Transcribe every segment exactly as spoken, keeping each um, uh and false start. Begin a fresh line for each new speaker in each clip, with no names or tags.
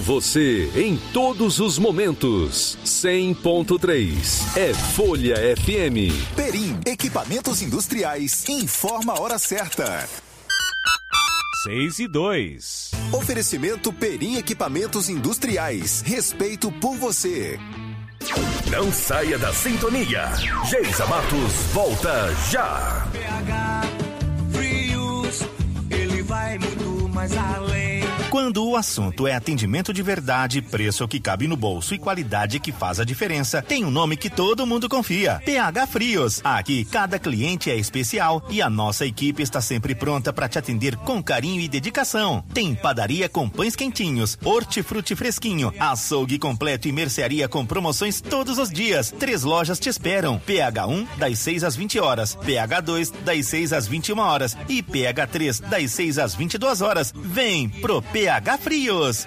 você em todos os momentos. cem ponto três é Folha F M.
Perim, equipamentos industriais, informa a hora certa.
seis e dois.
Oferecimento Perim Equipamentos Industriais. Respeito por você.
Não saia da sintonia. Geisa Matos volta já.
P H Frios, ele vai muito mais além.
Quando o assunto é atendimento de verdade, preço que cabe no bolso e qualidade que faz a diferença, tem um nome que todo mundo confia: P H Frios. Aqui, cada cliente é especial e a nossa equipe está sempre pronta para te atender com carinho e dedicação. Tem padaria com pães quentinhos, hortifruti fresquinho, açougue completo e mercearia com promoções todos os dias. Três lojas te esperam: P H um, das seis às vinte horas, P H dois, das seis às vinte e uma horas e P H três, das seis às vinte e duas horas. Vem pro P H Frios.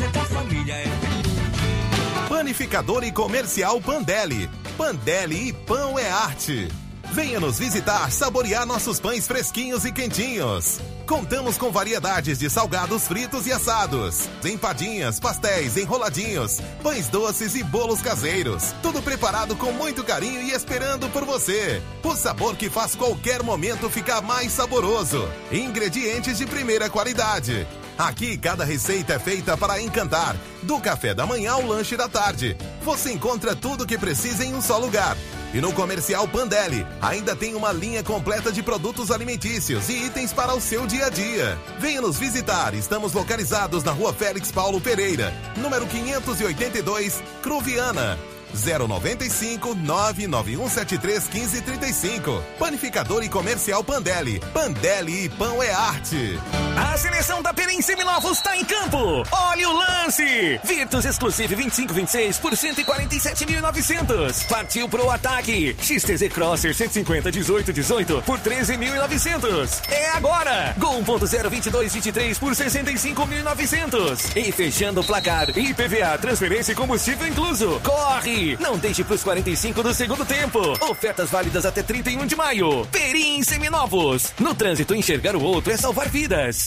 Panificador e Comercial Pandelli. Pandelli e pão é arte. Venha nos visitar, saborear nossos pães fresquinhos e quentinhos. Contamos com variedades de salgados fritos e assados, empadinhas, pastéis, enroladinhos, pães doces e bolos caseiros. Tudo preparado com muito carinho e esperando por você. O sabor que faz qualquer momento ficar mais saboroso. Ingredientes de primeira qualidade. Aqui cada receita é feita para encantar. Do café da manhã ao lanche da tarde. Você encontra tudo o que precisa em um só lugar. E no Comercial Pandelli, ainda tem uma linha completa de produtos alimentícios e itens para o seu dia a dia. Venha nos visitar, estamos localizados na Rua Félix Paulo Pereira, número quinhentos e oitenta e dois, Cruviana. zero nove cinco, nove nove um sete três, um cinco três cinco. Panificador e Comercial Pandelli. Pandelli e pão é arte.
A seleção da Perim Seminovos está em campo. Olha o lance. Virtus Exclusive vinte e cinco vinte e seis por cento e quarenta e sete mil e novecentos. Partiu pro ataque. X T Z Crosser cento e cinquenta dezoito dezoito por treze mil e novecentos. É agora. Gol um ponto zero vinte e dois vinte e três por sessenta e cinco mil e novecentos. E fechando o placar, I P V A, transferência e combustível incluso. Corre. Não deixe pros quarenta e cinco do segundo tempo. Ofertas válidas até trinta e um de maio. Perim Seminovos. No trânsito, enxergar o outro é salvar vidas.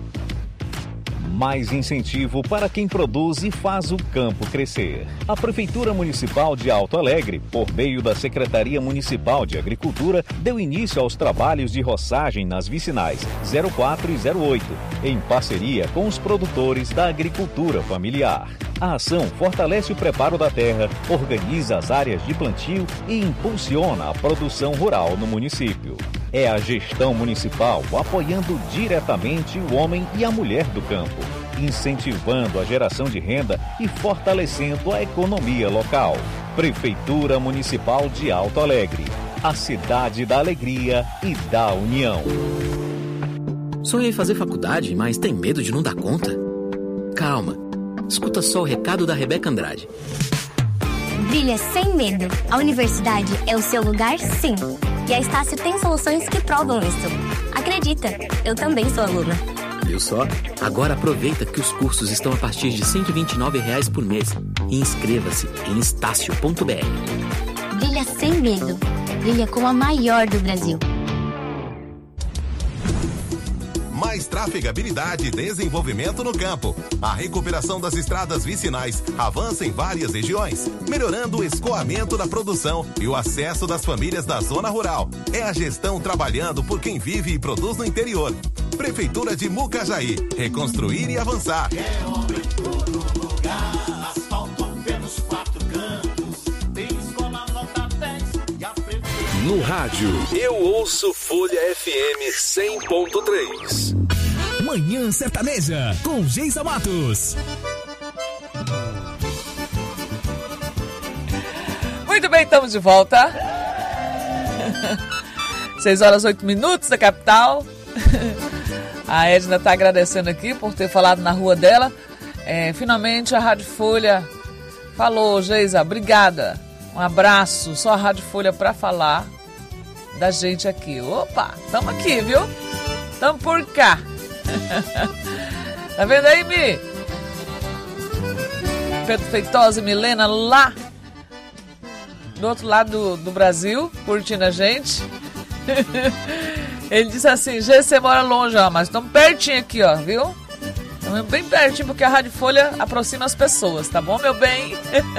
Mais incentivo para quem produz e faz o campo crescer. A Prefeitura Municipal de Alto Alegre, por meio da Secretaria Municipal de Agricultura, deu início aos trabalhos de roçagem nas vicinais zero quatro e zero oito, em parceria com os produtores da agricultura familiar. A ação fortalece o preparo da terra, organiza as áreas de plantio e impulsiona a produção rural no município. É a gestão municipal apoiando diretamente o homem e a mulher do campo, incentivando a geração de renda e fortalecendo a economia local. Prefeitura Municipal de Alto Alegre, a cidade da alegria e da união.
Sonha em fazer faculdade, mas tem medo de não dar conta? Calma, escuta só o recado da Rebeca Andrade.
Brilha sem medo. A universidade é o seu lugar, sim. E a Estácio tem soluções que provam isso. Acredita, eu também sou aluna.
Viu só? Agora aproveita que os cursos estão a partir de cento e vinte e nove reais por mês. E inscreva-se em estácio ponto b r.
Brilha sem medo. Brilha com a maior do Brasil.
Mais trafegabilidade e desenvolvimento no campo. A recuperação das estradas vicinais avança em várias regiões, melhorando o escoamento da produção e o acesso das famílias da zona rural. É a gestão trabalhando por quem vive e produz no interior. Prefeitura de Mucajaí. Reconstruir e avançar.
É obra em todo lugar, asfalto pelos quatro cantos, tem escola nota dez e a prefeitura...
No rádio, eu ouço Folha F M cem ponto três.
Manhã Sertaneja, com Geisa Matos.
Muito bem, estamos de volta. seis horas oito minutos da capital. A Edna está agradecendo aqui por ter falado na rua dela. É, finalmente a Rádio Folha falou, Geisa, obrigada. Um abraço, só a Rádio Folha para falar da gente aqui. Opa, estamos aqui, viu? Estamos por cá. Tá vendo aí, Mi? Pedro Feitosa e Milena lá do outro lado do, do Brasil, curtindo a gente. Ele disse assim, Gê, você mora longe, ó, mas estamos pertinho aqui, ó, viu? Bem pertinho, porque a Rádio Folha aproxima as pessoas, tá bom, meu bem?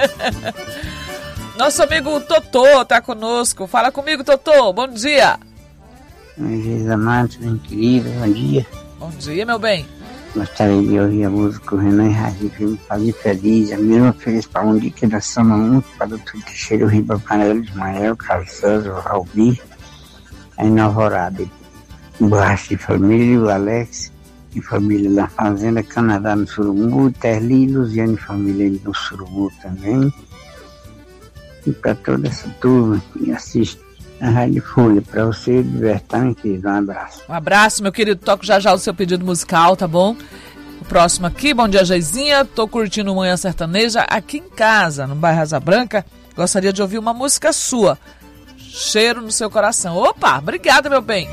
Nosso amigo Totô tá conosco. Fala comigo, Totô. Bom dia.
Geisa Matos, bem querido, bom dia.
Bom dia, meu bem.
Gostaria de ouvir a música Renan e Razi, que me fazia feliz. A mesma feliz para um dia que nós somos muito, para o doutor Teixeira, o Riba Panela, Ismael, Carlos Souza, o Albi, a Inavorada, o Borracha de Família, o Alex, e família da Fazenda, Canadá, no Surumbu, Terli e Luziane, família no Surumbu também. E para toda essa turma que assiste a Rádio Folha, para você divertir, meu querido, um abraço.
Um abraço, meu querido, toco já já o seu pedido musical, tá bom? O próximo aqui, bom dia, Geizinha, tô curtindo Manhã Sertaneja aqui em casa, no bairro Asa Branca, gostaria de ouvir uma música sua, Cheiro no Seu Coração. Opa, obrigada, meu bem.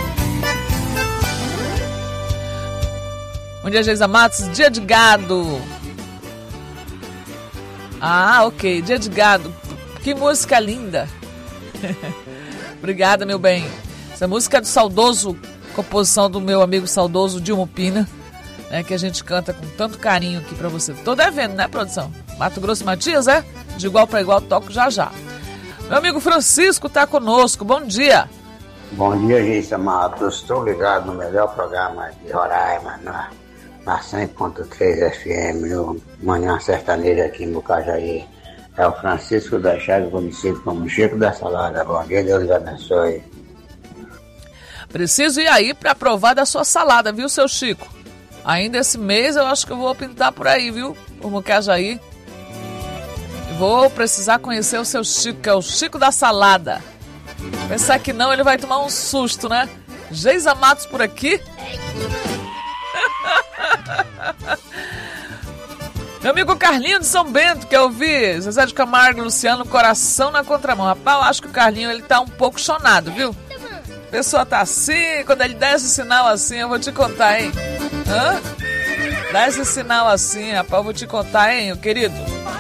Bom dia, Geisa Matos. Dia de gado. Ah, ok. Dia de gado. Que música linda. Obrigada, meu bem. Essa música é do saudoso, composição do meu amigo saudoso Dilma Pina, né, que a gente canta com tanto carinho aqui pra você. Tô devendo, né, produção? Mato Grosso Matias, é? De igual pra igual, toco já já. Meu amigo Francisco tá conosco. Bom dia.
Bom dia, Geisa Matos. Estou ligado no melhor programa de Roraima, na na cem ponto três F M, no Manhã Sertaneja aqui em Bucajaí. É o Francisco da Chagas, conhecido como Chico da Salada. Bom dia, Deus lhe abençoe.
Preciso ir aí para provar da sua salada, viu, seu Chico? Ainda esse mês eu acho que eu vou pintar por aí, viu, por Bucajaí. Vou precisar conhecer o seu Chico, que é o Chico da Salada. Pensar que não, ele vai tomar um susto, né? Geisa Matos por aqui. Meu amigo Carlinho de São Bento, que eu vi Zezé de Camargo, Luciano, coração na contramão. Rapaz, eu acho que o Carlinho, ele tá um pouco chonado, viu? A pessoa tá assim, quando ele dá esse sinal assim, eu vou te contar, hein? Hã? Dá esse sinal assim, rapaz, eu vou te contar, hein, querido?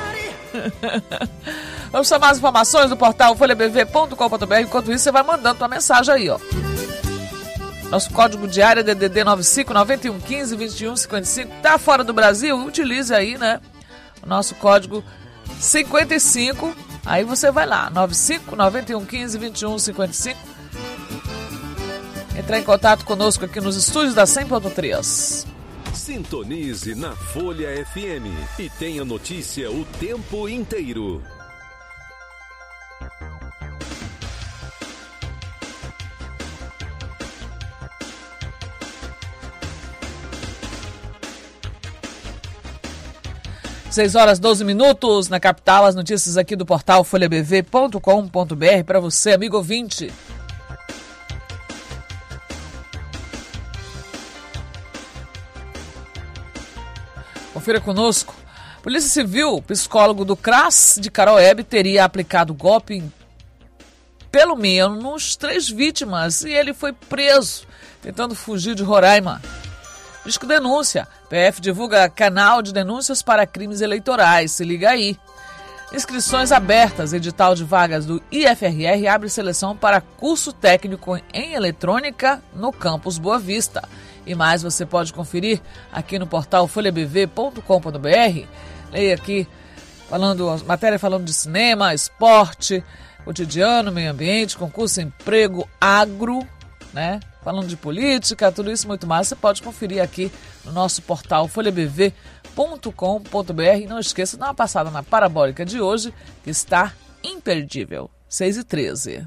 Vamos chamar as informações do portal folha b v ponto com ponto b r. Enquanto isso, você vai mandando tua mensagem aí, ó. Nosso código de área é D D D nove cinco nove um um cinco dois um cinco cinco. Tá fora do Brasil? Utilize aí, né? O nosso código cinquenta e cinco. Aí você vai lá, nove cinco nove um um cinco dois um cinco cinco. Entrar em contato conosco aqui nos estúdios da cem ponto três.
Sintonize na Folha F M e tenha notícia o tempo inteiro.
seis horas e doze minutos na capital, as notícias aqui do portal folha b v ponto com ponto b r para você, amigo ouvinte. Confira conosco. Polícia Civil, psicólogo do CRAS de Caroebe, teria aplicado golpe em pelo menos três vítimas e ele foi preso tentando fugir de Roraima. Disco Denúncia. P F divulga canal de denúncias para crimes eleitorais. Se liga aí. Inscrições abertas. Edital de vagas do I F R R abre seleção para curso técnico em eletrônica no campus Boa Vista. E mais você pode conferir aqui no portal folha b v ponto com ponto b r. Leia aqui falando, matéria falando de cinema, esporte, cotidiano, meio ambiente, concurso, emprego, agro, né? Falando de política, tudo isso e muito mais, você pode conferir aqui no nosso portal folha b v ponto com ponto b r. E não esqueça de dar uma passada na parabólica de hoje, que está imperdível. seis e treze.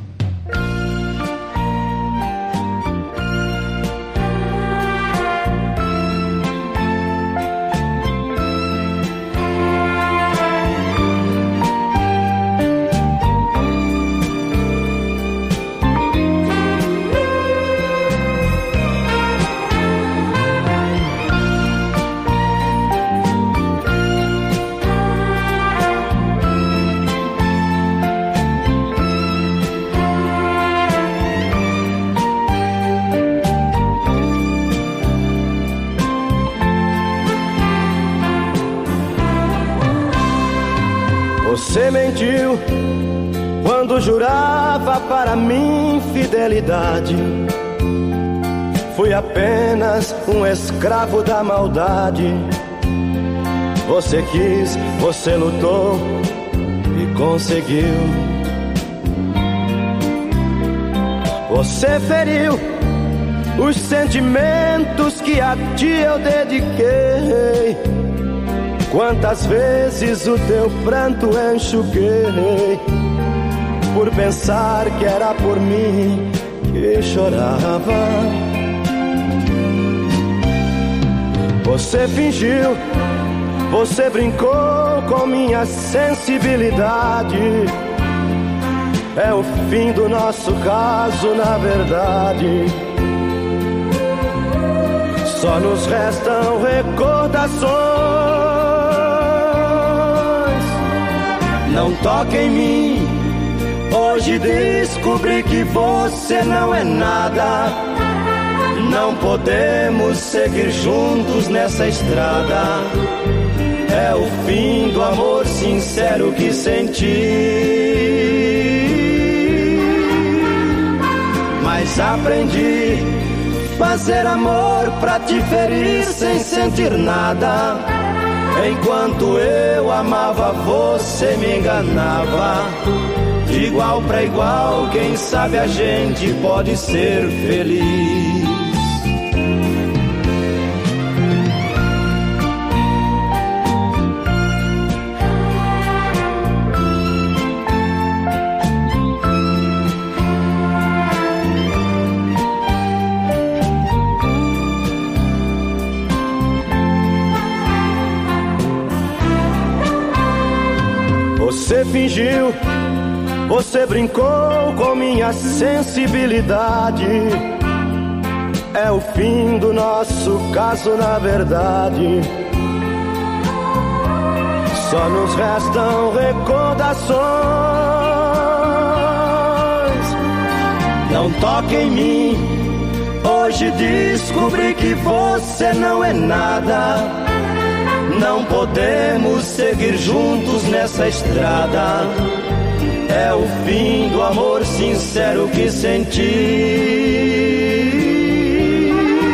Você mentiu quando jurava para mim fidelidade. fui apenas um escravo da maldade. Você quis, você lutou e conseguiu. Você feriu os sentimentos que a ti eu dediquei. Quantas vezes o teu pranto enxuguei, por pensar que era por mim que chorava. Você fingiu, você brincou com minha sensibilidade. É o fim do nosso caso, na verdade. Só nos restam recordações. Não toque em mim. Hoje descobri que você não é nada. Não podemos seguir juntos nessa estrada. É o fim do amor sincero que senti. Mas aprendi fazer amor pra te ferir sem sentir nada. Enquanto eu amava, você me enganava. De igual pra igual, quem sabe a gente pode ser feliz. Você fingiu, você brincou com minha sensibilidade. É o fim do nosso caso, na verdade. Só nos restam recordações. Não toque em mim. Hoje descobri que você não é nada. Não podemos seguir juntos nessa estrada. É o fim do amor sincero que senti.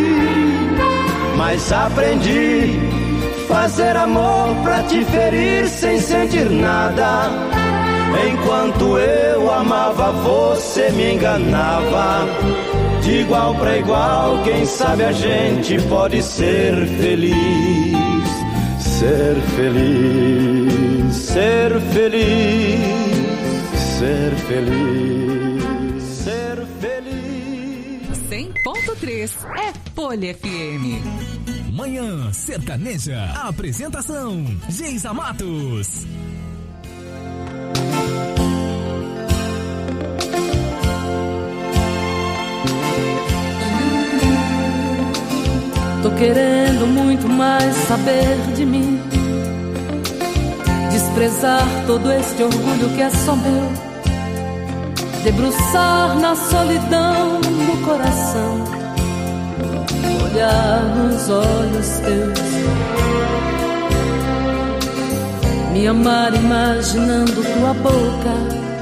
Mas aprendi fazer amor pra te ferir sem sentir nada. Enquanto eu amava, você me enganava. De igual pra igual, quem sabe a gente pode ser feliz. Ser feliz, ser feliz, ser feliz, ser feliz.
cem ponto três é Folha F M. Manhã Sertaneja. Apresentação: Geisa Matos.
Tô querendo muito mais saber de mim, desprezar todo este orgulho que é só meu, debruçar na solidão do coração, olhar nos olhos teus, me amar imaginando tua boca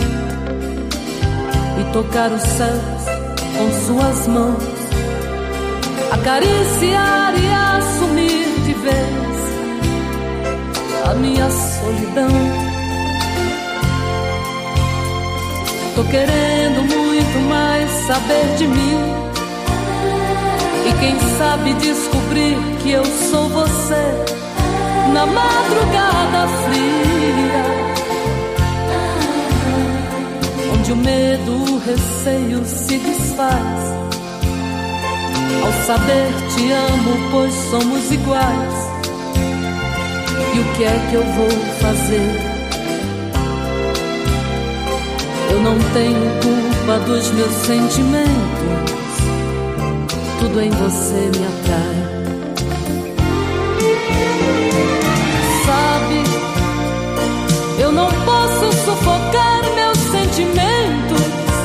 e tocar os céus com suas mãos, acariciar e assumir de vez a minha solidão. Tô querendo muito mais saber de mim e quem sabe descobrir que eu sou você na madrugada fria, onde o medo, o receio se desfaz ao saber te amo, pois somos iguais. E o que é que eu vou fazer? Eu não tenho culpa dos meus sentimentos, tudo em você me atrai. Sabe, eu não posso sufocar meus sentimentos,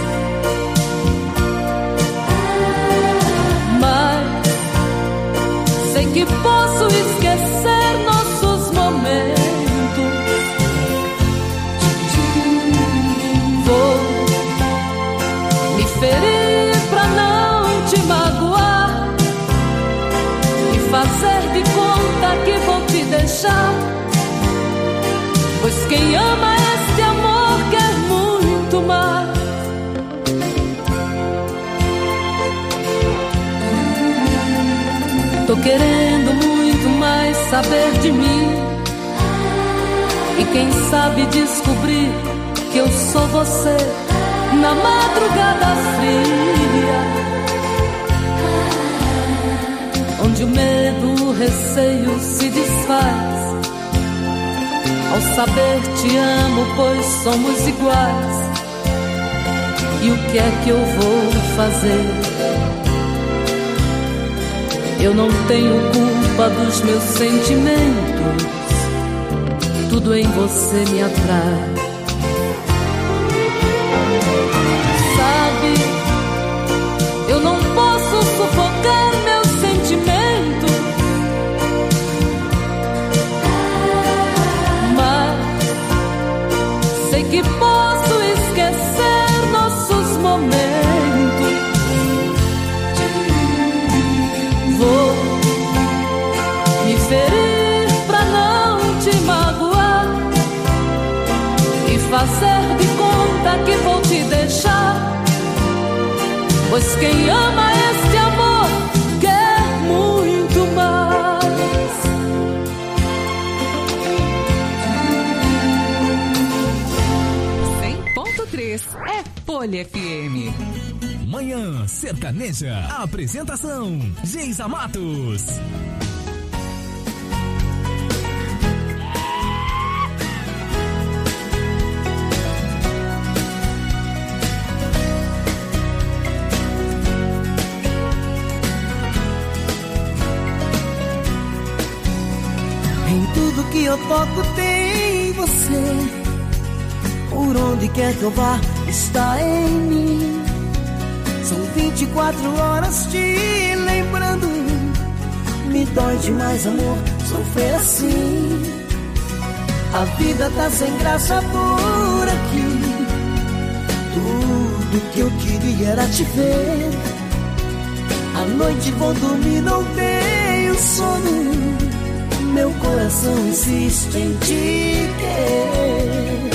que posso esquecer nossos momentos. Vou me ferir pra não te magoar, conta que vou te deixar, pois quem ama este amor quer muito mais. Tô querendo muito mais saber de mim, e quem sabe descobrir que eu sou você na madrugada fria, onde o medo, o receio se desfaz ao saber te amo, pois somos iguais. E o que é que eu vou fazer? Eu não tenho culpa dos meus sentimentos, tudo em você me atrai. Sabe, eu não posso sufocar meus sentimentos, mas sei que posso esquecer nossos momentos. Vou me ferir pra não te magoar e fazer de conta que vou te deixar, pois quem ama este amor quer muito mais.
cem ponto três é Folha F M.
Manhã Sertaneja. Apresentação: Geisa Matos.
Em tudo que eu toco tem você. Por onde quer que eu vá, está em mim. São vinte e quatro horas te lembrando. Me dói demais, amor, sofrer assim. A vida tá sem graça por aqui. Tudo que eu queria era te ver. À noite vou dormir, não tenho sono. Meu coração insiste em te querer.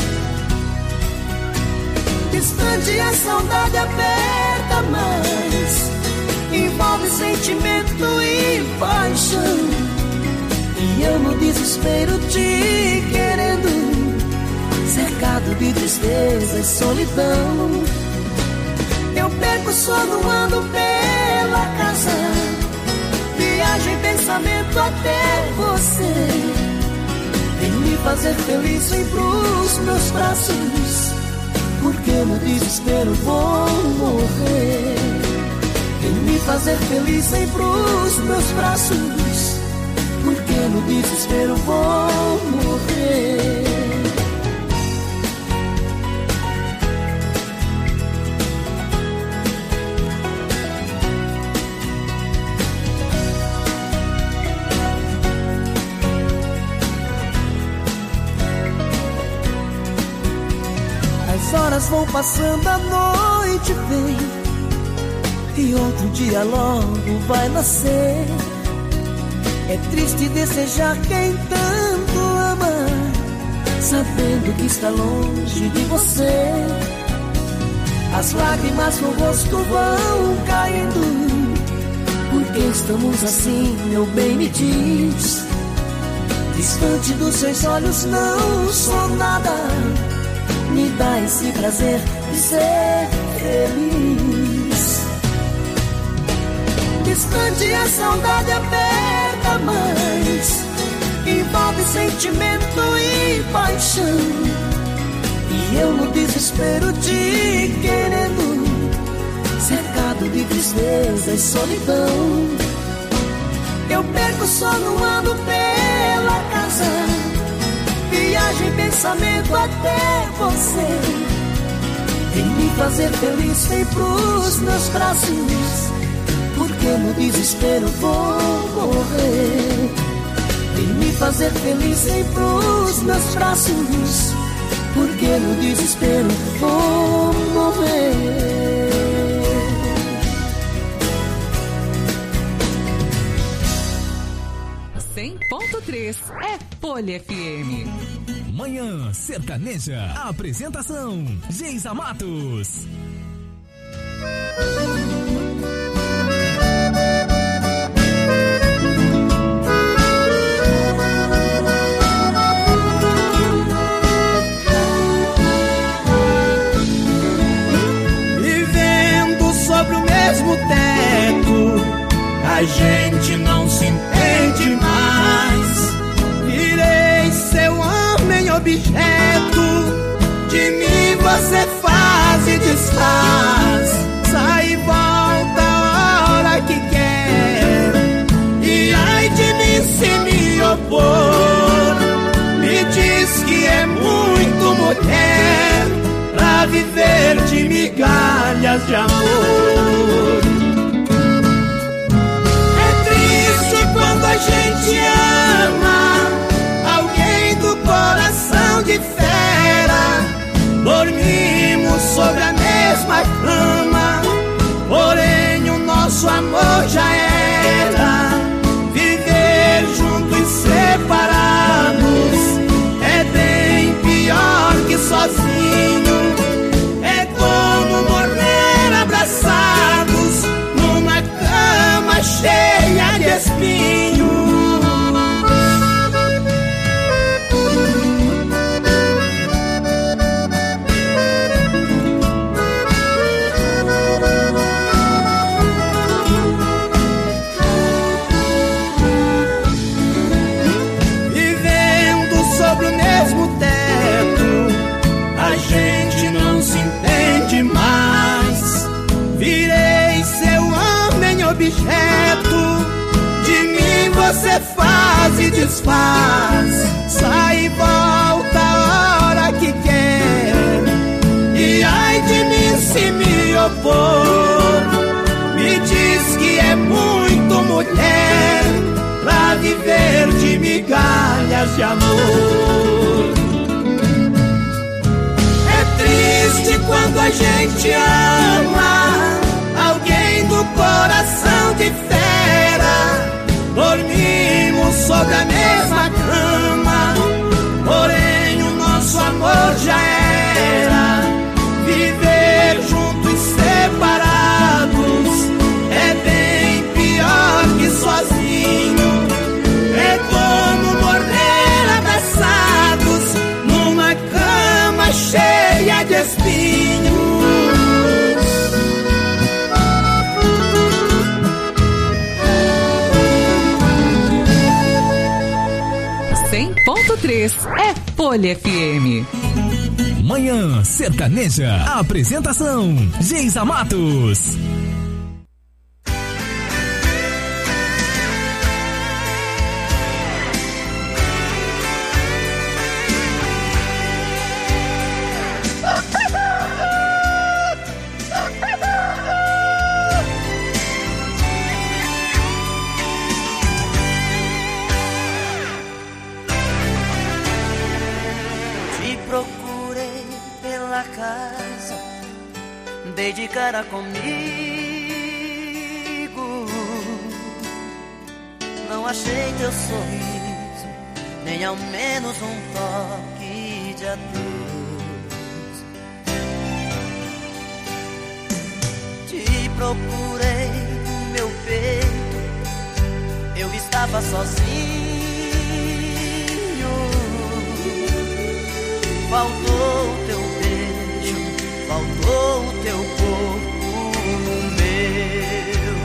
Distante a saudade aperta mais, envolve sentimento e paixão. E eu no desespero te querendo, cercado de tristeza e solidão. Eu perco o sono, ando pela casa, viajo em pensamento até você. Vem me fazer feliz, vem pros meus braços, porque no desespero vou morrer. Vem me fazer feliz, vem pros meus braços, porque no desespero vou morrer. As horas vão passando, a noite vem e outro dia logo vai nascer. É triste desejar quem tanto ama, sabendo que está longe de você. As lágrimas no rosto vão caindo, porque estamos assim, meu bem, me diz. Distante dos seus olhos não sou nada, me dá esse prazer de ser feliz. Distante a saudade aperta mais, envolve sentimento e paixão. E eu no desespero te querendo, cercado de tristeza e solidão. Eu perco o sono, ando pela casa, viajo em pensamento até você. Vem me fazer feliz, vem pros meus braços, porque no desespero vou morrer. Vem me fazer feliz, vem pros meus braços, porque no desespero vou morrer.
cem ponto três é Folha F M.
Manhã Sertaneja. Apresentação: Geisa Matos.
Vivendo sobre o mesmo teto, a gente não se entende mais. Virei seu homem objeto, de mim você faz e desfaz. Sai e volta a hora que quer, e ai de mim se me opor. Me diz que é muito mulher pra viver de migalhas de amor. É triste quando a gente ama alguém do coração de fera. Dormimos sobre a mesma cama, porém o nosso amor já era. Viver juntos e separados é bem pior que sozinho. É como morrer abraçados numa cama cheia de espinhos. Objeto, de mim você faz e desfaz. Sai e volta a hora que quer, e ai de mim se me opor. Me diz que é muito mulher pra viver de migalhas de amor. É triste quando a gente ama alguém do coração de fera. Dormimos sobre a mesma cama, porém o nosso amor já era. Viver juntos separados é bem pior que sozinho. É como morrer abraçados numa cama cheia de espinhos.
cem ponto três é Folha F M.
Manhã Sertaneja. Apresentação: Geisa Matos.
Dei de cara comigo, não achei teu sorriso, nem ao menos um toque de adeus. Te procurei no meu peito, eu estava sozinho. Faltou teu beijo, faltou o teu corpo no meu.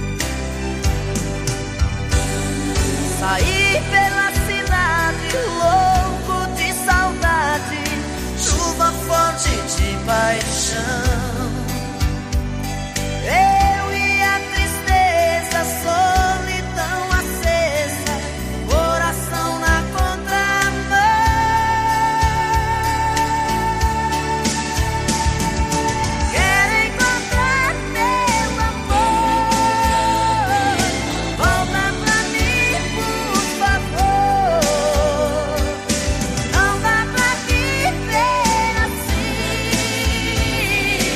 Saí pela cidade louco de saudade, chuva forte de paixão. Eu e a tristeza, solidão acesa, coração na contramão. Quero encontrar teu amor, volta pra mim, por favor. Não dá pra viver assim.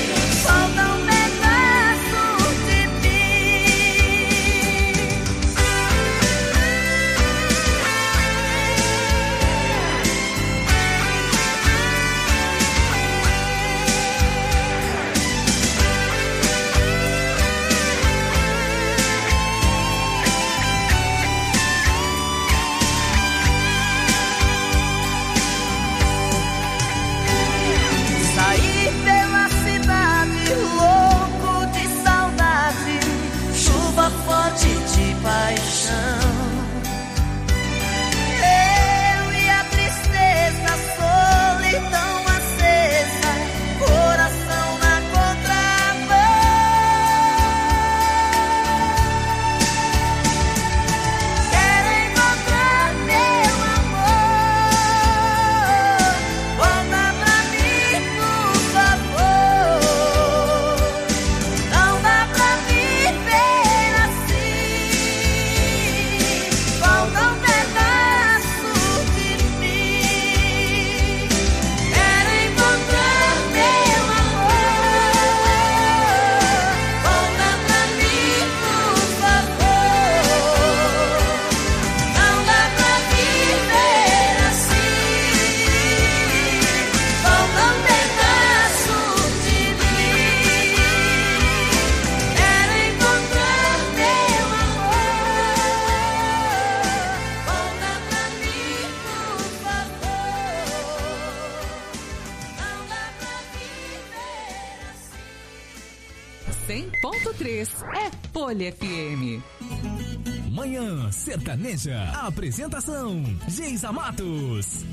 cem ponto três é Folha F M.
Manhã Sertaneja. Apresentação: Geisa Matos.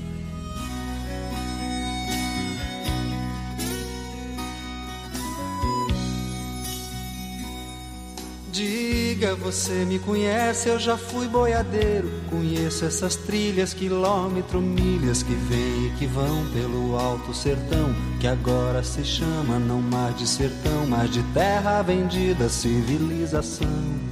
Diga, você me conhece, eu já fui boiadeiro. Conheço essas trilhas, quilômetro, milhas que vêm e que vão pelo alto sertão, que agora se chama não mais de sertão, mas de terra vendida, civilização.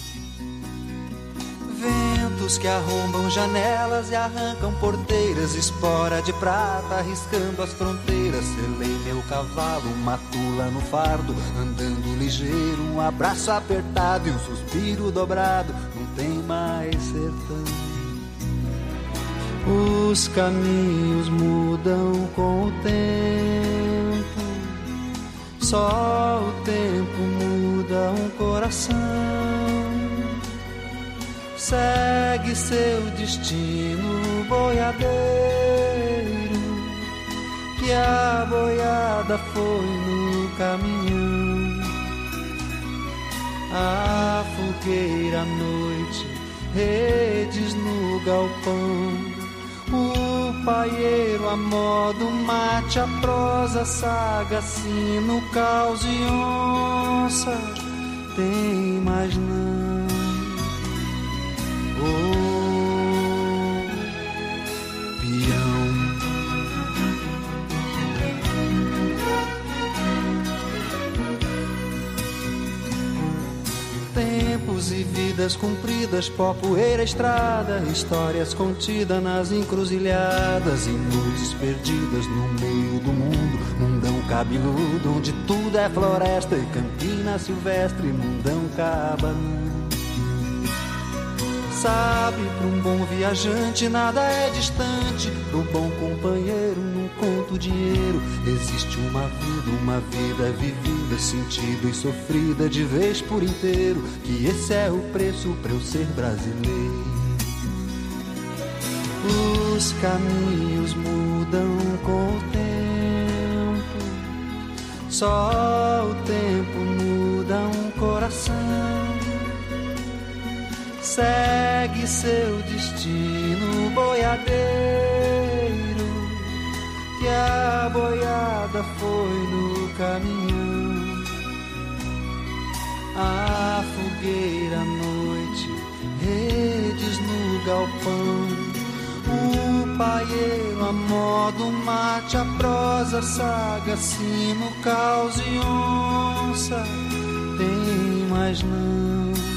Ventos que arrombam janelas e arrancam porteiras, espora de prata arriscando as fronteiras. Selei meu cavalo, uma tula no fardo, andando ligeiro, um abraço apertado e um suspiro dobrado, não tem mais sertão. Os caminhos mudam com o tempo, só o tempo muda um coração. Segue seu destino, boiadeiro, que a boiada foi no caminhão. A fogueira à noite, redes no galpão, o paieiro a modo mate, a prosa, saga, sino, caos e onça, tem mais não. Oh, peão. Tempos e vidas cumpridas, pó, poeira, estrada, histórias contidas nas encruzilhadas e noites perdidas no meio do mundo, mundão cabeludo, onde tudo é floresta e campina silvestre, mundão cabanão. Sabe, para um bom viajante nada é distante, pro bom companheiro não conta o dinheiro. Existe uma vida, uma vida vivida, sentida e sofrida de vez por inteiro, que esse é o preço pra eu ser brasileiro. Os caminhos mudam com o tempo, só o tempo muda um coração. Segue seu destino, boiadeiro, que a boiada foi no caminhão. A fogueira à noite, redes no galpão, o paieiro a modo mate, a prosa, saga, sino, caos e onça, tem mais não.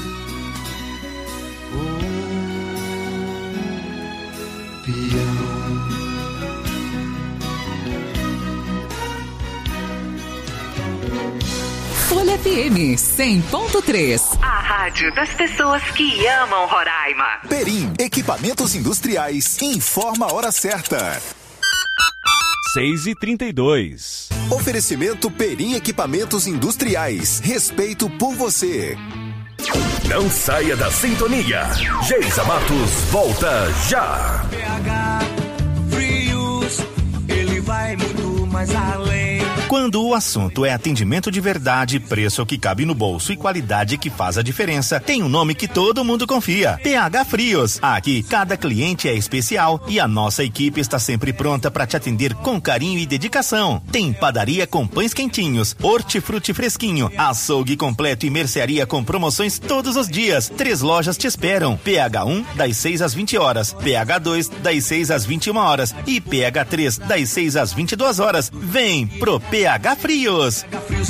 Folha F M cem ponto três.
A rádio das pessoas que amam Roraima.
Perim, equipamentos industriais, informa a hora certa.
seis e trinta e dois.
Oferecimento Perim Equipamentos Industriais. Respeito por você.
Não saia da sintonia. Geisa Matos volta já.
P H Frios, ele vai muito mais além.
Quando o assunto é atendimento de verdade, preço que cabe no bolso e qualidade que faz a diferença, tem um nome que todo mundo confia: P H Frios. Aqui, cada cliente é especial e a nossa equipe está sempre pronta para te atender com carinho e dedicação. Tem padaria com pães quentinhos, hortifruti fresquinho, açougue completo e mercearia com promoções todos os dias. Três lojas te esperam: P H um, das seis às vinte horas, P H dois, das seis às vinte e uma horas e P H três, das seis às vinte e duas horas. Vem pro P H Frios.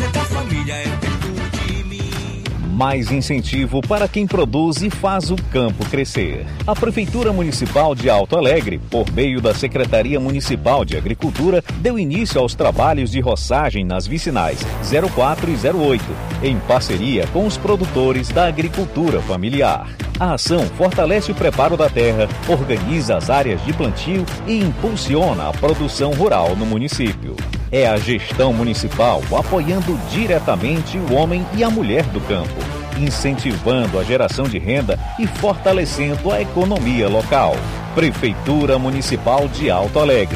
Mais incentivo para quem produz e faz o campo crescer. A Prefeitura Municipal de Alto Alegre, por meio da Secretaria Municipal de Agricultura, deu início aos trabalhos de roçagem nas vicinais zero quatro e zero oito, em parceria com os produtores da agricultura familiar. A ação fortalece o preparo da terra, organiza as áreas de plantio e impulsiona a produção rural no município. É a gestão municipal apoiando diretamente o homem e a mulher do campo, incentivando a geração de renda e fortalecendo a economia local. Prefeitura Municipal de Alto Alegre.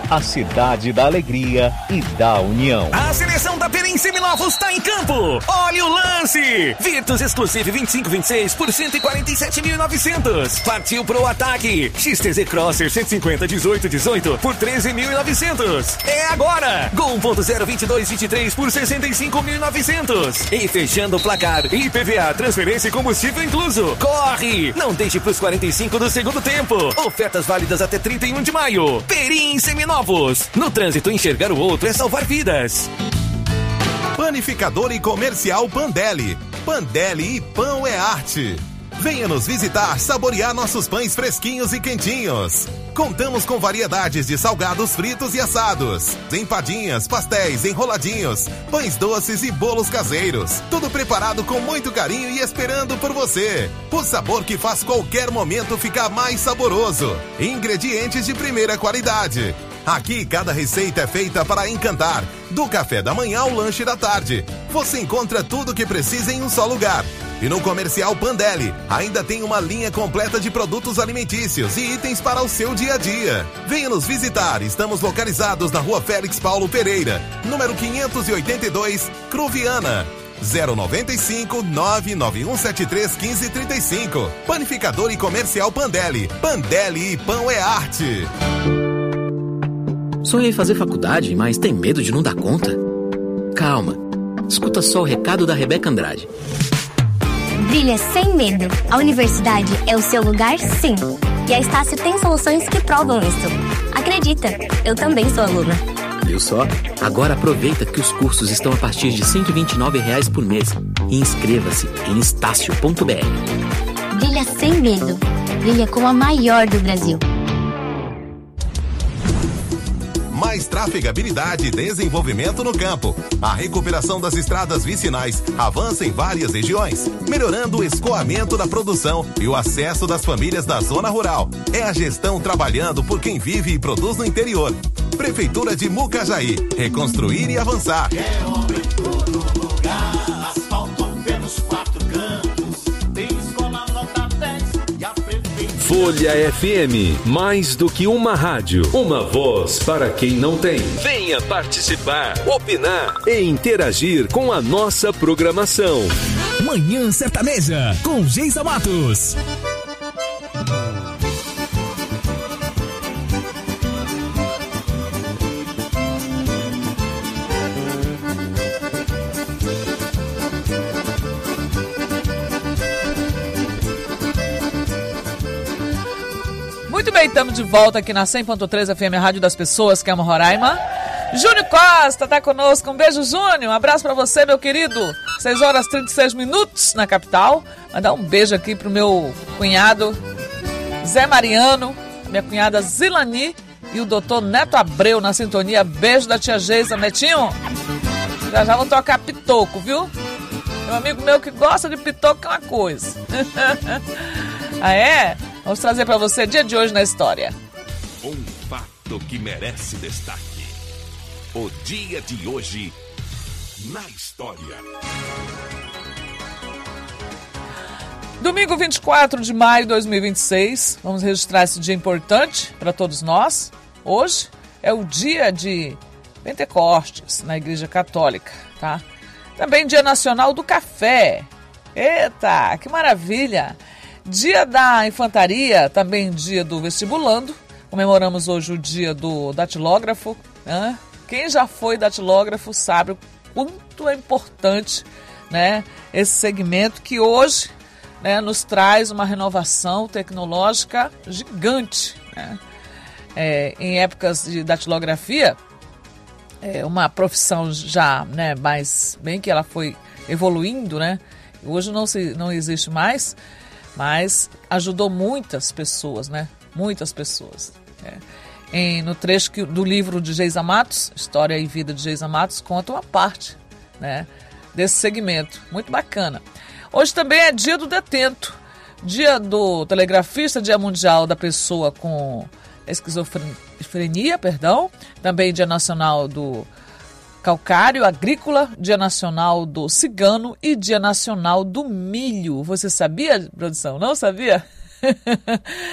a cidade da alegria e da união.
A seleção da Perim Seminovos está em campo. Olha o lance! Virtus Exclusive vinte e cinco vinte e seis por cento e quarenta e sete mil e novecentos. Partiu pro ataque. X T Z Crosser cento e cinquenta dezoito dezoito por treze mil e novecentos. É agora! Gol um ponto zero vinte e dois vinte e três por sessenta e cinco mil e novecentos. E fechando o placar, I P V A, transferência e combustível incluso. Corre! Não deixe pros quarenta e cinco do segundo tempo. Ofertas válidas até trinta e um de maio. Perim Seminovos. No trânsito, enxergar o outro é salvar vidas.
Panificador e Comercial Pandeli. Pandeli e Pão é Arte. Venha nos visitar, saborear nossos pães fresquinhos e quentinhos. Contamos com variedades de salgados fritos e assados, empadinhas, pastéis, enroladinhos, pães doces e bolos caseiros. Tudo preparado com muito carinho e esperando por você. O sabor que faz qualquer momento ficar mais saboroso. Ingredientes de primeira qualidade. Aqui cada receita é feita para encantar. Do café da manhã ao lanche da tarde. Você encontra tudo o que precisa em um só lugar. E no Comercial Pandeli, ainda tem uma linha completa de produtos alimentícios e itens para o seu dia a dia. Venha nos visitar, estamos localizados na Rua Félix Paulo Pereira, número quinhentos e oitenta e dois, Cruviana. zero nove cinco, nove nove um sete três, um cinco três cinco. Panificador e Comercial Pandeli. Pandeli e Pão é Arte.
Sonhei fazer faculdade, mas tem medo de não dar conta? Calma, escuta só o recado da Rebeca Andrade.
Brilha sem medo. A universidade é o seu lugar, sim. E a Estácio tem soluções que provam isso. Acredita, eu também sou aluna.
Viu só? Agora aproveita que os cursos estão a partir de cento e vinte e nove reais por mês. E inscreva-se em estácio ponto b r.
Brilha sem medo. Brilha como a maior do Brasil.
Mais trafegabilidade e desenvolvimento no campo. A recuperação das estradas vicinais avança em várias regiões, melhorando o escoamento da produção e o acesso das famílias da zona rural. É a gestão trabalhando por quem vive e produz no interior. Prefeitura de Mucajaí. Reconstruir e avançar.
É obra em todo lugar, asfalto pelos quatro cantos, tem escola nota dez e a prefeitura...
Folha F M, mais do que uma rádio, uma voz para quem não tem. Venha participar, opinar e interagir com a nossa programação.
Manhã Sertaneja, com Geisa Matos.
Muito bem, estamos de volta aqui na cem ponto três F M, a Rádio das Pessoas, que ama Roraima. Júnior Costa está conosco. Um beijo, Júnior. Um abraço para você, meu querido. seis horas e trinta e seis minutos na capital. Mandar um beijo aqui pro meu cunhado Zé Mariano, minha cunhada Zilani e o doutor Neto Abreu na sintonia. Beijo da tia Geisa, Netinho. Já já vou tocar pitoco, viu? Tem um amigo meu que gosta de pitoco, que é uma coisa. Ah, é? Vamos trazer para você dia de hoje na história.
Um fato que merece destaque. O dia de hoje na história.
Domingo vinte e quatro de maio de dois mil e vinte e seis. Vamos registrar esse dia importante para todos nós. Hoje é o dia de Pentecostes na Igreja Católica, tá? Também Dia Nacional do Café. Eita, que maravilha! Dia da Infantaria, também dia do vestibulando. Comemoramos hoje o dia do datilógrafo. Né? Quem já foi datilógrafo sabe o quanto é importante, né, esse segmento que hoje, né, nos traz uma renovação tecnológica gigante. Né? É, em épocas de datilografia, é uma profissão já, né, mais bem que ela foi evoluindo, né? Hoje não, se, não existe mais, mas ajudou muitas pessoas, né? Muitas pessoas. É. Em, no trecho que, do livro de Geisa Matos, História e Vida de Geisa Matos, conta uma parte, né, desse segmento. Muito bacana. Hoje também é dia do detento, dia do telegrafista, dia mundial da pessoa com esquizofrenia, perdão. Também dia nacional do calcário agrícola, dia nacional do cigano e dia nacional do milho. Você sabia, produção? Não sabia?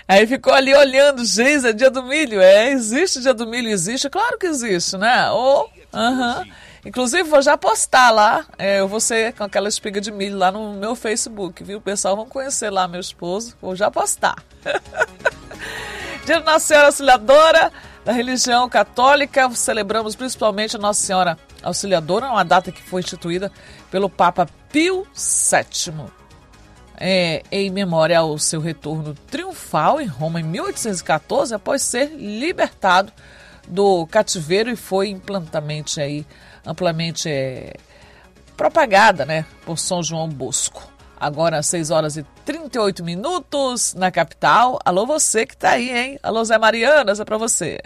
Aí ficou ali olhando, Geis, é dia do milho? É, existe dia do milho? Existe? Claro que existe, né? Ou, aham. Uh-huh. Inclusive, vou já postar lá, é, eu vou ser com aquela espiga de milho lá no meu Facebook, viu? O pessoal vão conhecer lá meu esposo, vou já postar. Dia de Nossa Senhora Auxiliadora da religião católica, celebramos principalmente a Nossa Senhora Auxiliadora, uma data que foi instituída pelo Papa Pio sétimo. É, em memória ao seu retorno triunfal em Roma em mil oitocentos e catorze, após ser libertado do cativeiro e foi amplamente, aí, amplamente é, propagada, né, por São João Bosco. Agora, seis horas e trinta e oito minutos na capital. Alô, você que tá aí, hein? Alô, Zé Mariana, essa é pra você.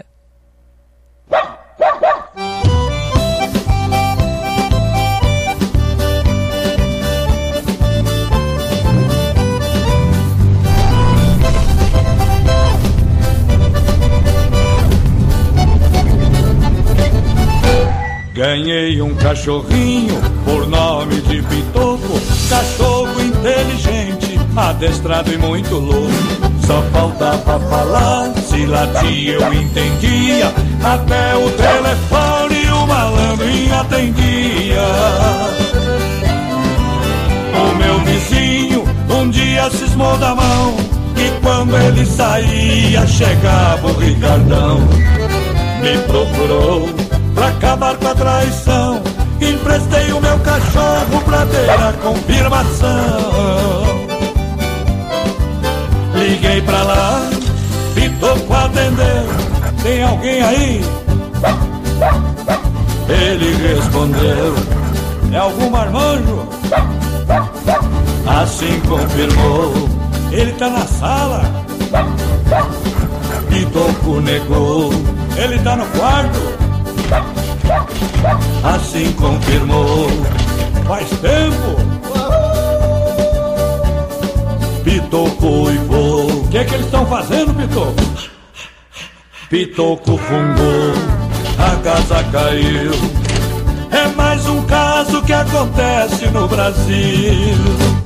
Ganhei um cachorrinho por nome de Pitoco, cachorro inteligente, adestrado e muito louco. Só faltava falar, se latia eu entendia, até o telefone o malandrinho atendia. O meu vizinho um dia cismou da mão, que quando ele saía chegava o Ricardão. Me procurou pra acabar com a traição, emprestei o meu cachorro pra ter a confirmação. Liguei pra lá, Pitoco atendeu, tem alguém aí? Ele respondeu, é algum marmanjo? Assim confirmou, ele tá na sala? Pitoco negou, ele tá no quarto? Assim confirmou, faz tempo? Pitoco uivou, o que é que eles estão fazendo, Pitoco? Pitoco fungou, a casa caiu. É mais um caso que acontece no Brasil.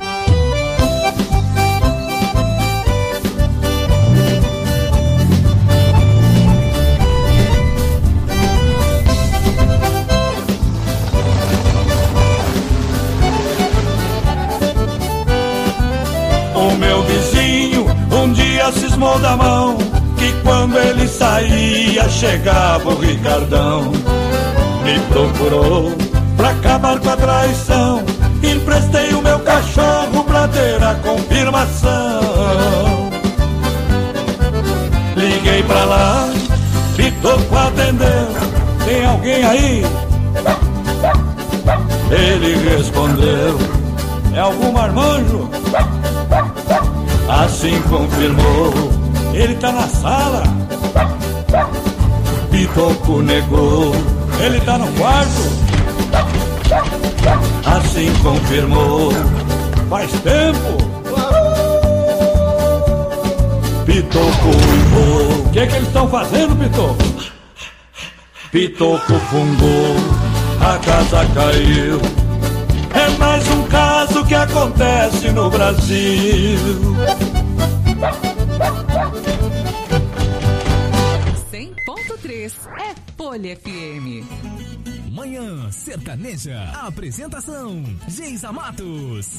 O meu vizinho um dia cismou da mão, que quando ele saía chegava o Ricardão. Me procurou pra acabar com a traição, emprestei o meu cachorro pra ter a confirmação. Liguei pra lá, Pitoco atendeu, tem alguém aí? Ele respondeu, é algum marmanjo? Assim confirmou, ele tá na sala? Pitoco negou, ele tá no quarto? Assim confirmou, faz tempo? Pitoco uivou, o que é que eles estão fazendo, Pitoco? Pitoco fungou, a casa caiu. É mais um caso que acontece no Brasil.
cem ponto três é Folha F M.
Manhã Sertaneja. Apresentação: Geisa Matos.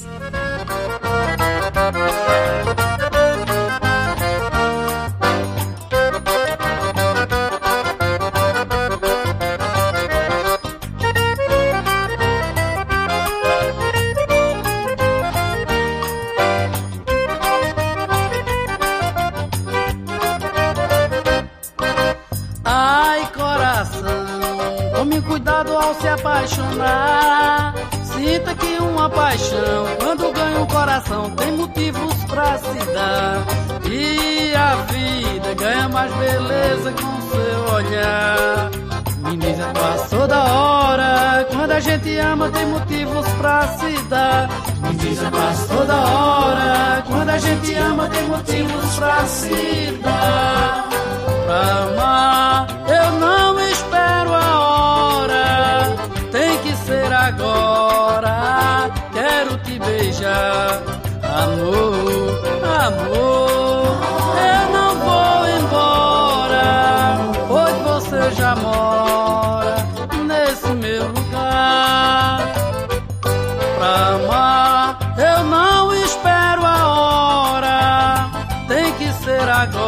Cuidado ao se apaixonar. Sinta que uma paixão, quando ganha um coração, tem motivos pra se dar. E a vida ganha mais beleza com seu olhar. Menina, passou da hora. Quando a gente ama, tem motivos pra se dar. Menina, passou da hora. Quando a gente ama, tem motivos pra se dar. Pra amar, eu não espero a hora. Tem que ser agora. Quero te beijar, amor, amor. Eu não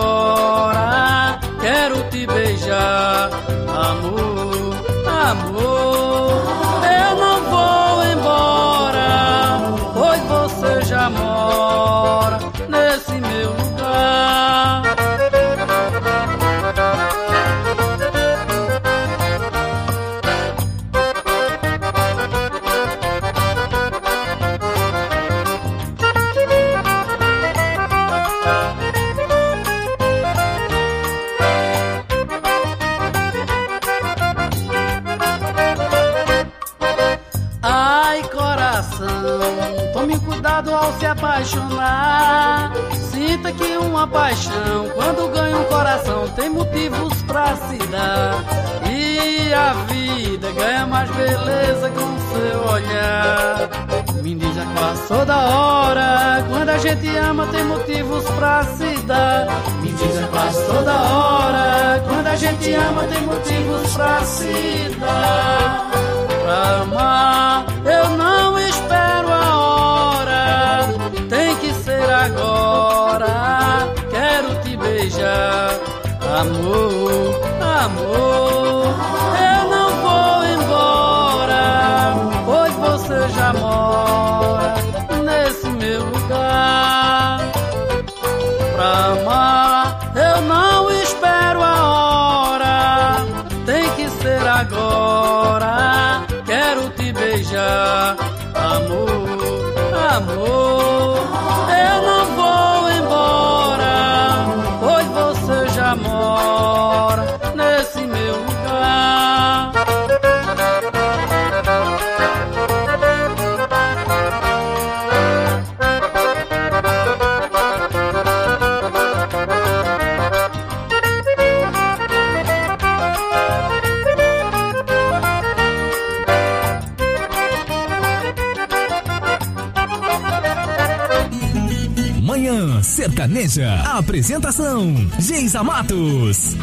agora, quero te beijar. Amor, amor, eu não vou embora, pois você já mora nesse meu lugar. Tome cuidado ao se apaixonar. Sinta que uma paixão, quando ganha um coração, tem motivos pra se dar. E a vida ganha mais beleza com seu olhar. Me diz, já passou da hora. Quando a gente ama, tem motivos pra se dar. Me diz, já passou da hora. Quando a gente ama, tem motivos pra se dar. Pra amar, eu não espero a hora, tem que ser agora, quero te beijar. Amor, amor, eu não vou embora, pois você já mora nesse meu lugar. Pra amar, eu não espero a hora, tem que ser agora, quero te beijar. Amor, amor, eu não vou embora, pois você já mora nesse meu lugar.
Manhã Sertaneja. Apresentação: Geisa Matos.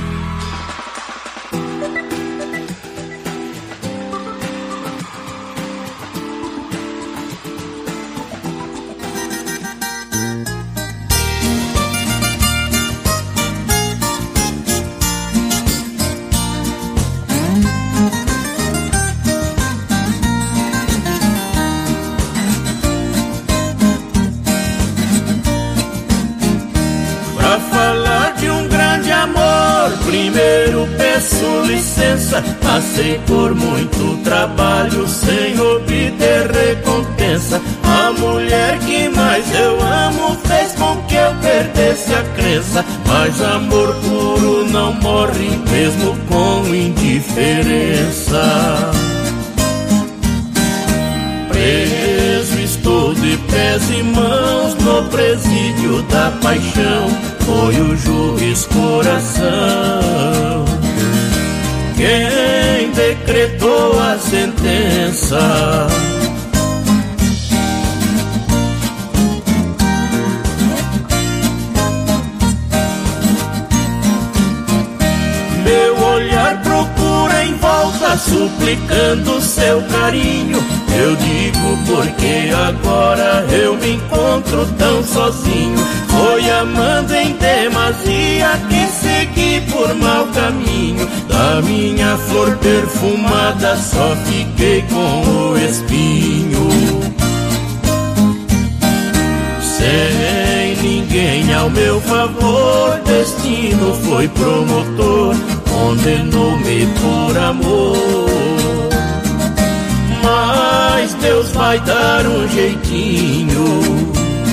Primeiro peço licença, passei por muito trabalho sem obter recompensa. A mulher que mais eu amo fez com que eu perdesse a crença. Mas amor puro não morre mesmo com indiferença. Preso estou de pés e mãos no presídio da paixão. Foi o juiz coração quem decretou a sentença. Meu olhar procura em volta, suplicando seu carinho. Eu digo porque agora eu me encontro tão sozinho. Foi amando em demasia que segui por mau caminho. Da minha flor perfumada só fiquei com o espinho. Sem ninguém ao meu favor, destino foi promotor, condenou-me por amor. Mas Deus vai dar um jeitinho.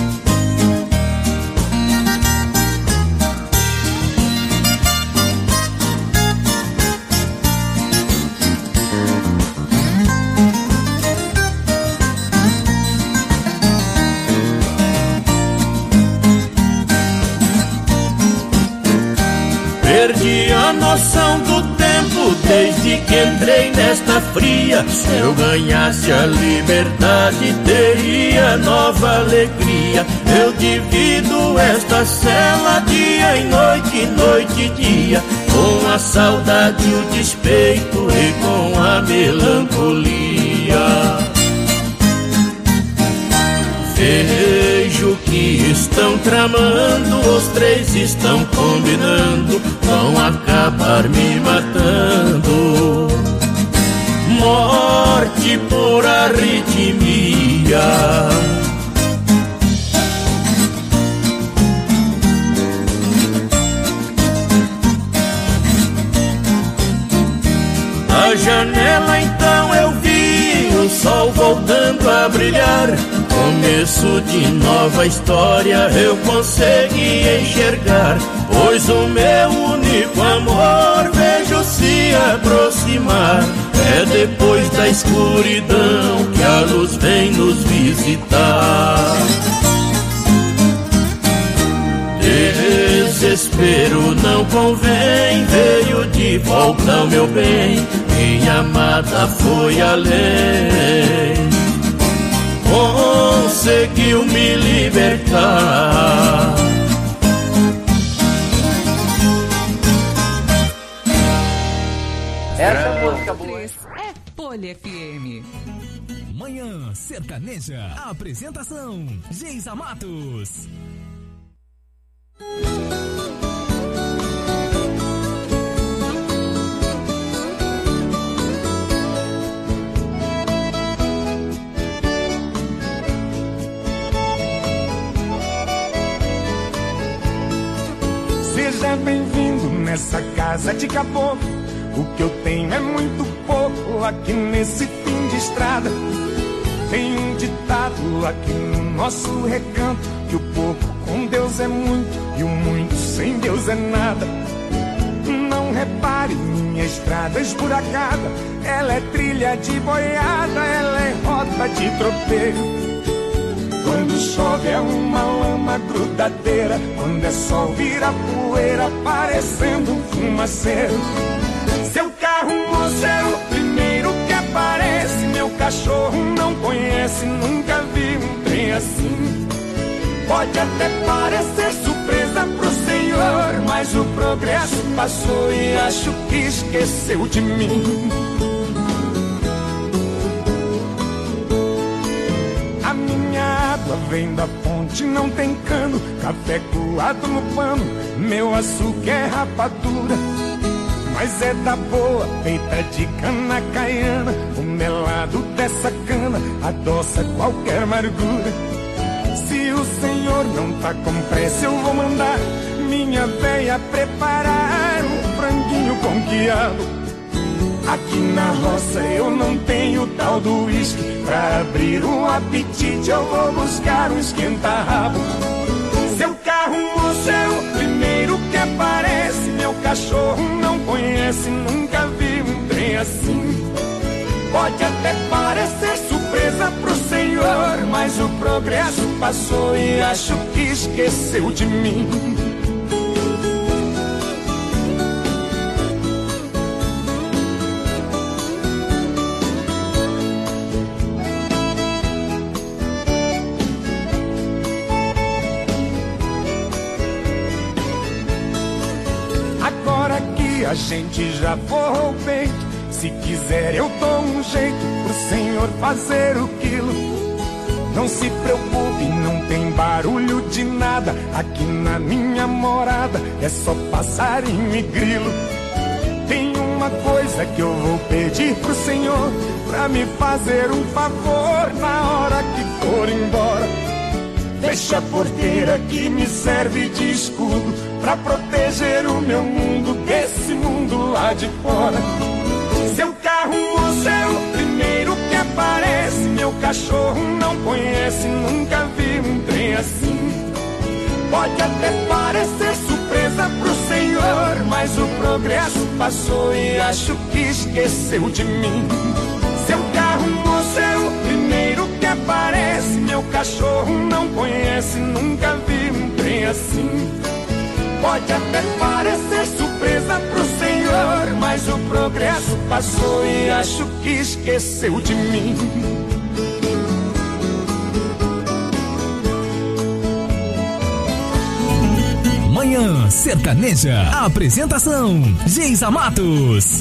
Perdi a noção do tempo desde que entrei nesta fria. Se eu ganhasse a liberdade, teria nova alegria. Eu divido esta cela dia e noite, noite e dia, com a saudade, o despeito e com a melancolia. Vejo que está estão tramando, os três estão combinando, vão acabar me matando. Morte por arritmia. Na janela então eu vi o sol voltando a brilhar. Começo de nova história eu consegui enxergar, pois o meu único amor vejo se aproximar. É depois da escuridão que a luz vem nos visitar. Desespero não convém, veio de volta o meu bem, minha amada foi além, conseguiu me libertar.
Essa música boa é Folha F M. Manhã Sertaneja. Apresentação: Geisa Matos.
Seja bem-vindo nessa casa de caboclo. O que eu tenho é muito pouco aqui nesse fim de estrada. Tem um ditado aqui no nosso recanto, que o pouco com Deus é muito e o muito sem Deus é nada. Não repare, minha estrada esburacada, ela é trilha de boiada, ela é rota de tropeiro. Quando chove é uma lama grudadeira, quando é sol vira poeira, parecendo um fumaceiro. Seu carro, moço, é o primeiro que aparece. Meu cachorro não conhece, nunca vi um trem assim. Pode até parecer surpresa pro senhor, mas o progresso passou e acho que esqueceu de mim. A minha água vem da fonte, não tem cano, café coado no pano, meu açúcar é rapadura. Mas é da boa, feita de cana caiana, o melado dessa cana adoça qualquer amargura. Se o senhor não tá com pressa, eu vou mandar minha véia preparar um franguinho com quiabo. Aqui na roça eu não tenho tal do uísque, pra abrir um apetite eu vou buscar um esquenta-rabo. Seu carro, moço, é o primeiro que aparece. Meu cachorro não conhece, nunca vi um trem assim. Pode até parecer surpresa pro senhor, mas o progresso passou e acho que esqueceu de mim. A gente já forrou o peito, se quiser eu dou um jeito pro senhor fazer o quilo. Não se preocupe, não tem barulho de nada, aqui na minha morada é só passarinho e grilo. Tem uma coisa que eu vou pedir pro senhor, pra me fazer um favor na hora que for embora. Fecha a porteira que me serve de escudo, pra proteger o meu mundo desse mundo lá de fora. Seu carro, moço, é o primeiro que aparece. Meu cachorro não conhece, nunca vi um trem assim. Pode até parecer surpresa pro senhor, mas o progresso passou e acho que esqueceu de mim. Seu carro, moço, é o primeiro que aparece. Meu cachorro não conhece, nunca vi um trem assim. Pode até parecer surpresa pro senhor, mas o progresso passou e acho que esqueceu de mim.
Manhã Sertaneja. Apresentação: Geisa Matos.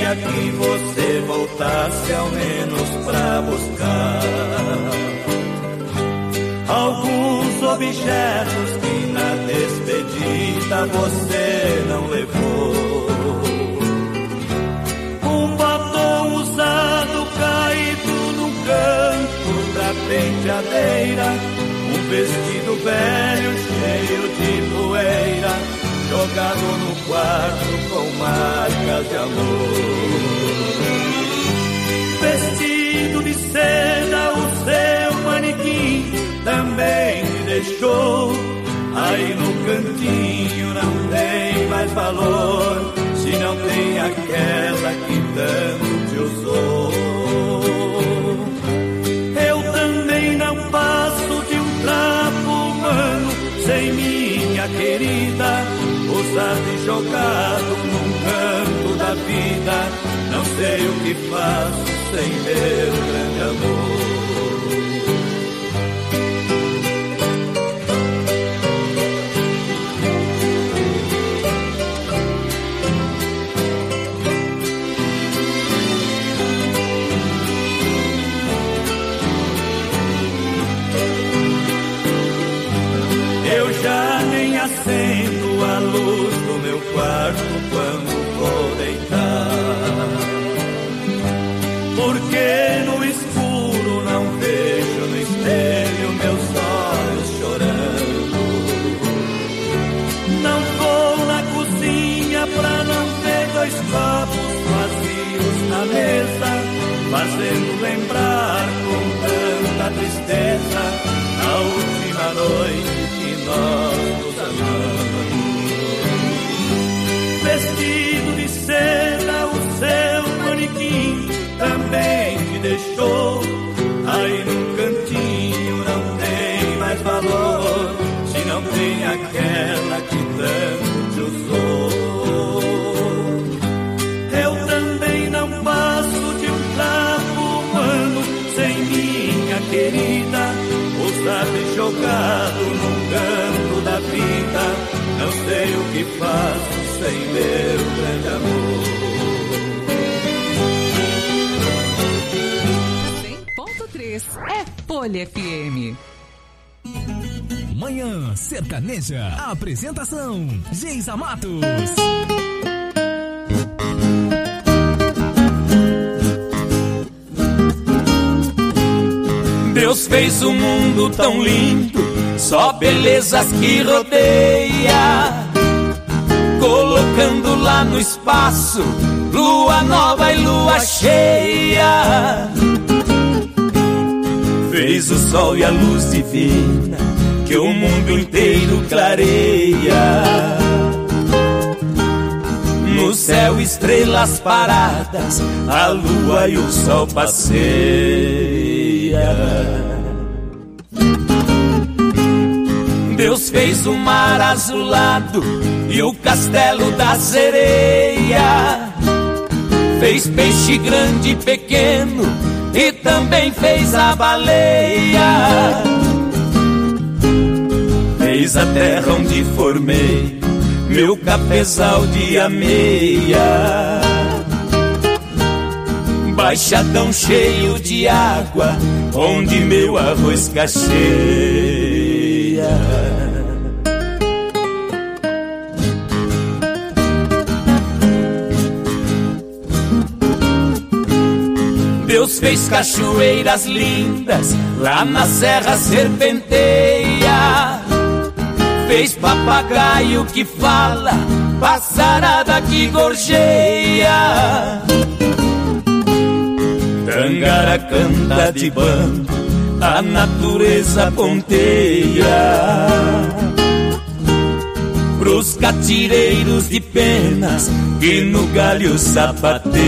queria que você voltasse ao menos pra buscar alguns objetos que na despedida você não levou. Um batom usado caído no canto da penteadeira, um vestido velho cheio de poeira, jogado no quarto com marcas de amor. Vestido de seda, o seu manequim também me deixou. Aí no cantinho não tem mais valor, se não tem aquela que tanto te usou. Eu também não passo de um trapo humano sem minha querida, usado e jogado num canto da vida. Não sei o que faço sem meu grande amor. Eu já nem acendo a luz do meu quarto quando vou deitar, porque no escuro não vejo no espelho meus olhos chorando. Não vou na cozinha pra não ver dois copos vazios na mesa, fazendo lembrar com tanta tristeza a última noite que nós nos amamos. Vestido de seda, o seu manequim também te deixou. Aí num cantinho não tem mais valor, se não tem aquela que tanto te usou. Eu também não passo de um trapo humano sem minha querida, usado e jogado num canto da vida. Não sei o que faço sem meu grande amor.
cem ponto três é Folha F M.
Manhã Sertaneja. Apresentação: Geisa Matos.
Deus fez o mundo tão lindo, só belezas que rodeia, colocando lá no espaço lua nova e lua cheia. Fez o sol e a luz divina que o mundo inteiro clareia. No céu estrelas paradas, a lua e o sol passeia. Deus fez o mar azulado e o castelo da sereia. Fez peixe grande e pequeno e também fez a baleia. Fez a terra onde formei meu cafezal de ameia. Baixadão cheio de água, onde meu arroz cacheia. Deus fez cachoeiras lindas, lá na serra serpenteia. Fez papagaio que fala, passarada que gorjeia. Tangara canta de bando, a natureza ponteia. Pros catireiros de penas que no galho sapateia.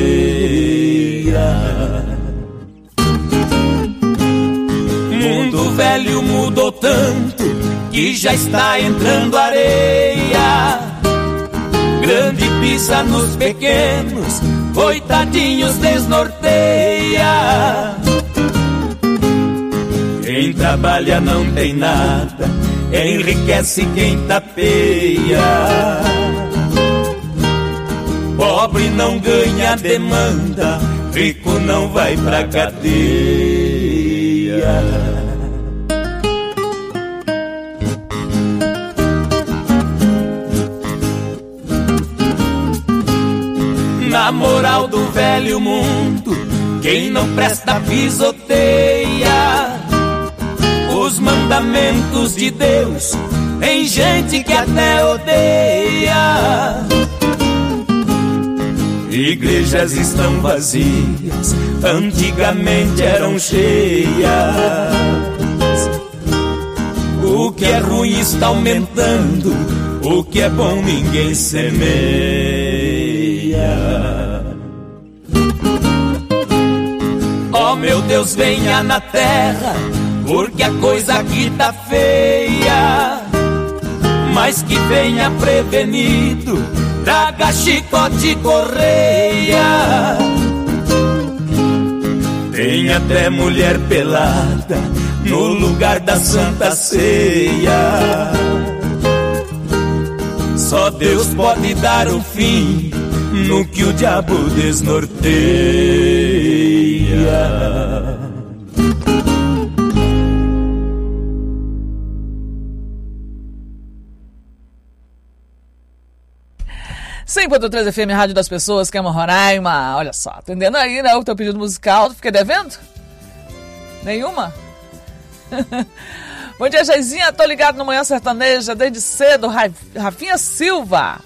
Mundo velho mudou tanto que já está entrando areia. Grande pisa nos pequenos, coitadinhos desnorteia. Quem trabalha não tem nada, enriquece quem tapeia. Pobre não ganha demanda, rico não vai pra cadeia. Na moral do velho mundo, quem não presta pisoteia os mandamentos de Deus. Tem gente que até odeia. Igrejas estão vazias, antigamente eram cheias. O que é ruim está aumentando, o que é bom ninguém semeia. Oh meu Deus, venha na terra, porque a coisa aqui tá feia. Mas que venha prevenido, traga chicote e correia. Tem até mulher pelada no lugar da Santa Ceia. Só Deus pode dar o fim no que o diabo desnorteia.
cem ponto três F M, Rádio das Pessoas, que é uma Roraima. Olha só, atendendo aí, né, o teu pedido musical. Fiquei devendo? Nenhuma? Bom dia, Geizinha. Tô ligado no Manhã Sertaneja desde cedo. Rafinha Silva.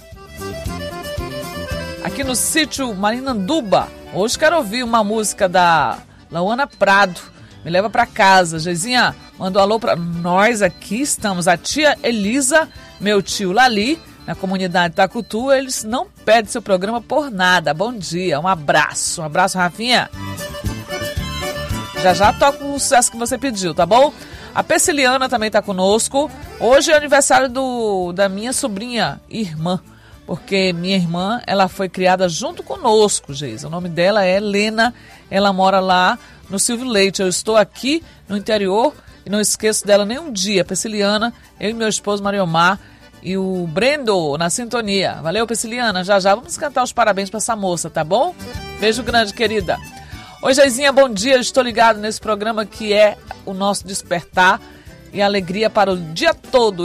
Aqui no sítio Marinanduba. Hoje quero ouvir uma música da Lauana Prado. Me leva pra casa. Geizinha, manda um alô pra nós aqui. Estamos a tia Elisa, meu tio Lali, na comunidade Tacutu. Eles não pedem seu programa por nada. Bom dia, um abraço. Um abraço, Rafinha. Já já toco o sucesso que você pediu, tá bom? A Peciliana também tá conosco. Hoje é aniversário do, da minha sobrinha, irmã. Porque minha irmã, ela foi criada junto conosco, Geisa. O nome dela é Helena. Ela mora lá no Silvio Leite. Eu estou aqui no interior e não esqueço dela nem um dia. Peciliana, eu e meu esposo Mariomar e o Brendo na sintonia. Valeu, Peciliana. Já já vamos cantar os parabéns para essa moça, tá bom? Beijo grande, querida. Oi, Geizinha, bom dia. Estou ligado nesse programa que é o nosso despertar e alegria para o dia todo.